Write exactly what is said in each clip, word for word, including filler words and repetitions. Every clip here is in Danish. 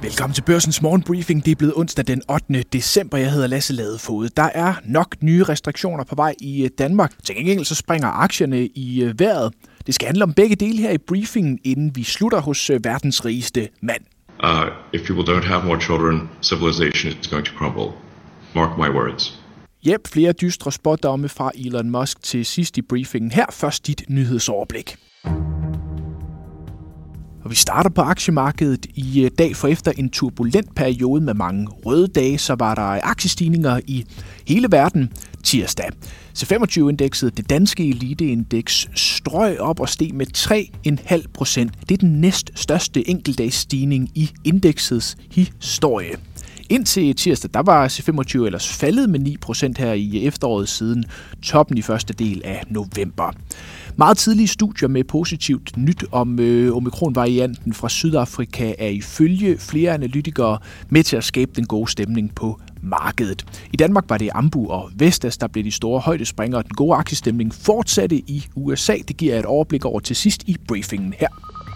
Velkommen til Børsens morgenbriefing. Det er blevet onsdag den ottende december. Jeg hedder Lasse Ladefoged. Der er nok nye restriktioner på vej i Danmark. Til gengæld så springer aktierne i vejret. Det skal handle om begge dele her i briefingen, inden vi slutter hos verdens rigeste mand. Uh, if people don't have more children, civilization is going to crumble. Mark my words. Jep, flere dystre spådomme fra Elon Musk til sidst i briefingen. Her først dit nyhedsoverblik. Og vi starter på aktiemarkedet i dag, for efter en turbulent periode med mange røde dage, så var der aktiestigninger i hele verden tirsdag. C femogtyve-indekset, det danske eliteindeks, strøg op og steg med tre komma fem procent. Det er den næststørste enkeltdagsstigning i indeksets historie. Indtil tirsdag, der var C femogtyve ellers faldet med ni procent her i efteråret siden toppen i første del af november. Meget tidlige studier med positivt nyt om øh, omikron-varianten fra Sydafrika er ifølge flere analytikere med til at skabe den gode stemning på markedet. I Danmark var det Ambu og Vestas, der blev de store højdespringere. Den gode aktiestemning fortsatte i U S A. Det giver jeg et overblik over til sidst i briefingen her.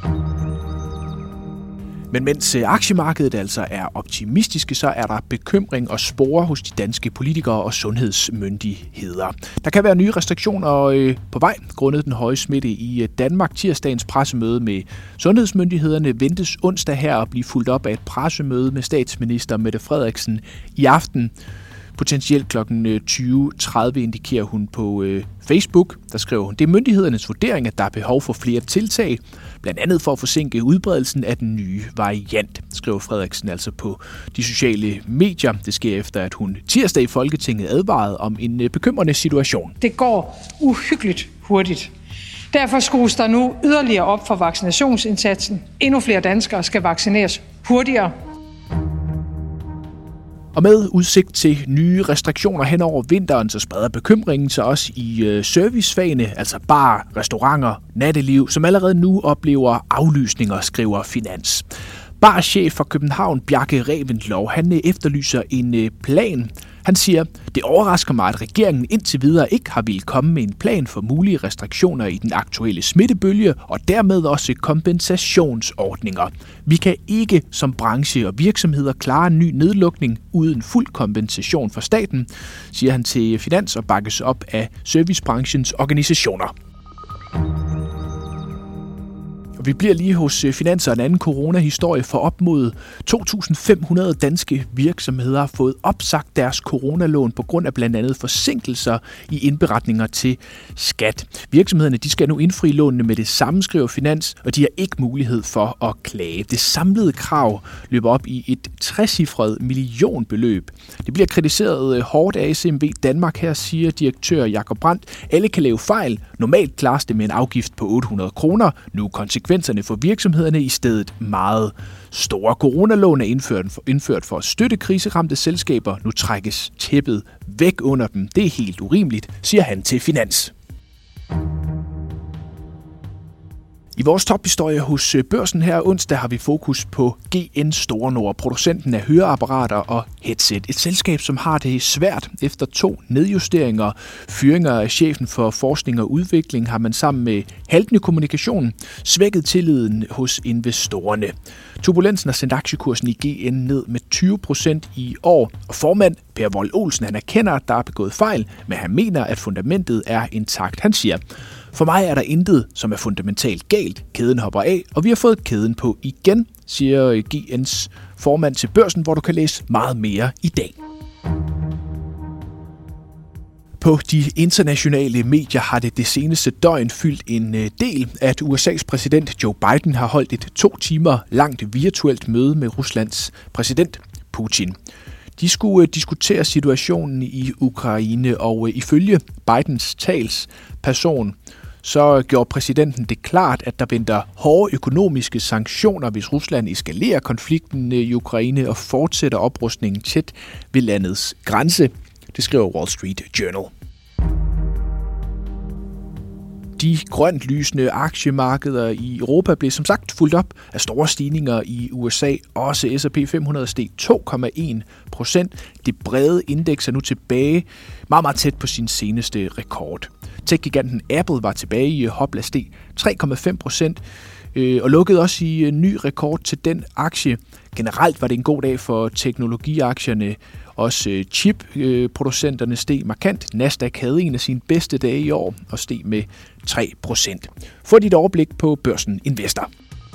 Men mens aktiemarkedet altså er optimistiske, så er der bekymring og spore hos de danske politikere og sundhedsmyndigheder. Der kan være nye restriktioner på vej, grundet den høje smitte i Danmark. Tirsdagens pressemøde med sundhedsmyndighederne ventes onsdag her at blive fulgt op af et pressemøde med statsminister Mette Frederiksen i aften. Potentielt klokken tyve tredive indikerer hun på øh, Facebook, der skriver hun, det er myndighedernes vurdering, at der er behov for flere tiltag, blandt andet for at forsinke udbredelsen af den nye variant, skriver Frederiksen altså på de sociale medier. Det sker efter, at hun tirsdag i Folketinget advarede om en øh, bekymrende situation. Det går uhyggeligt hurtigt. Derfor skrues der nu yderligere op for vaccinationsindsatsen. Endnu flere danskere skal vaccineres hurtigere. Og med udsigt til nye restriktioner hen over vinteren, så spreder bekymringen sig også i øh, servicefagene, altså bar, restauranter, natteliv, som allerede nu oplever aflysninger, skriver Finans. Barchef for København, Bjarke Reventlow, han efterlyser en plan. Han siger, det overrasker mig, at regeringen indtil videre ikke har ville komme med en plan for mulige restriktioner i den aktuelle smittebølge og dermed også kompensationsordninger. Vi kan ikke som branche og virksomheder klare en ny nedlukning uden fuld kompensation fra staten, siger han til Finans og bakkes op af servicebranchens organisationer. Vi bliver lige hos Finans og en anden coronahistorie, for op mod to tusind fem hundrede danske virksomheder har fået opsagt deres coronalån på grund af blandt andet forsinkelser i indberetninger til skat. Virksomhederne de skal nu indfri lånene med det samme, skriver Finans, og de har ikke mulighed for at klage. Det samlede krav løber op i et trecifret millionbeløb. Det bliver kritiseret hårdt af S M V Danmark. Her siger direktør Jakob Brandt, alle kan lave fejl. Normalt klares det med en afgift på otte hundrede kroner. Nu konsekvenserne for virksomhederne i stedet meget store. Coronalån er indført, indført for at støtte kriseramte selskaber. Nu trækkes tæppet væk under dem. Det er helt urimeligt, siger han til Finans. I vores tophistorie hos Børsen her onsdag har vi fokus på G N Store Nord, producenten af høreapparater og headset. Et selskab, som har det svært efter to nedjusteringer. Fyringer af chefen for forskning og udvikling har man sammen med haltende kommunikation svækket tilliden hos investorerne. Turbulensen har sendt aktiekursen i G N ned med tyve procent i år, og formand Per Wold Olsen han erkender, at der er begået fejl, men han mener, at fundamentet er intakt. Han siger, for mig er der intet, som er fundamentalt galt. Kæden hopper af, og vi har fået kæden på igen, siger G N's formand til Børsen, hvor du kan læse meget mere i dag. På de internationale medier har det det seneste døgn fyldt en del, at U S A's præsident Joe Biden har holdt et to timer langt virtuelt møde med Ruslands præsident Putin. De skulle diskutere situationen i Ukraine, og ifølge Bidens talsperson, så gjorde præsidenten det klart, at der venter hårde økonomiske sanktioner, hvis Rusland eskalerer konflikten i Ukraine og fortsætter oprustningen tæt ved landets grænse. Det skriver Wall Street Journal. De grønt lysende aktiemarkeder i Europa blev som sagt fulgt op af store stigninger i U S A. Også S og P fem hundrede steg to komma en procent. Det brede indeks er nu tilbage meget, meget tæt på sin seneste rekord. Tech-giganten Apple var tilbage i hopla, steg tre komma fem procent og lukkede også i ny rekord til den aktie. Generelt var det en god dag for teknologiaktierne. Også chipproducenterne steg markant. Nasdaq havde en af sine bedste dage i år og steg med tre procent. Få dit overblik på Børsen Investor.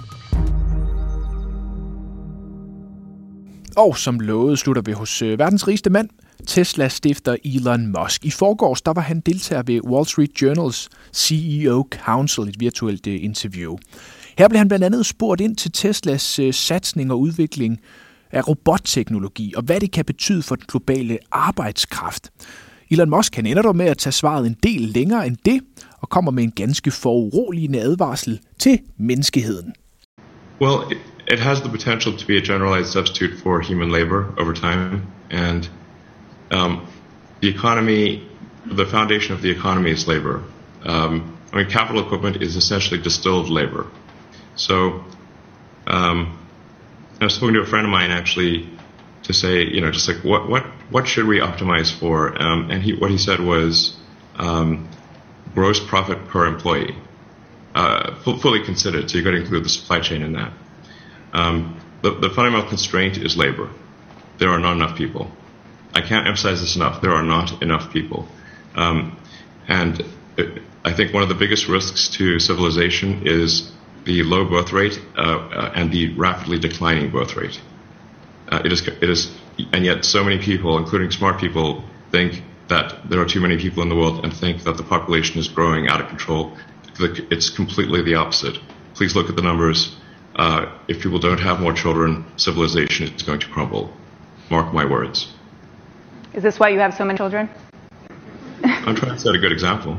Og som lovet slutter vi hos verdens rigeste mand, Teslas stifter Elon Musk. I forgårs der var han deltager ved Wall Street Journals C E O Council, et virtuelt interview. Her blev han blandt andet spurgt ind til Teslas satsning og udvikling af robotteknologi, og hvad det kan betyde for den globale arbejdskraft. Elon Musk han ender dog med at tage svaret en del længere end det, og kommer med en ganske foruroligende advarsel til menneskeheden. Well, it, it has the potential to be a generalized substitute for human labor over time, and um, the economy, the foundation of the economy is labor. Um, I mean, capital equipment is essentially distilled labor. So, um, I was spoken to a friend of mine actually to say, you know, just like what what what should we optimize for? Um, and he what he said was um, gross profit per employee, uh, fully considered. So you got to include the supply chain in that. Um, the, the fundamental constraint is labor. There are not enough people. I can't emphasize this enough. There are not enough people, um, and I think one of the biggest risks to civilization is the low birth rate uh, uh, and the rapidly declining birth rate. Uh, it is, it is, and yet so many people, including smart people, think that there are too many people in the world and think that the population is growing out of control. It's completely the opposite. Please look at the numbers. Uh, if people don't have more children, civilization is going to crumble. Mark my words. Is this why you have so many children? I'm trying to set a good example.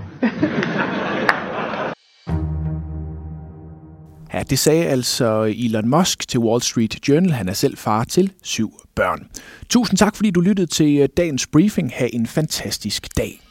Ja, det sagde altså Elon Musk til Wall Street Journal. Han er selv far til syv børn. Tusind tak, fordi du lyttede til dagens briefing. Ha' en fantastisk dag.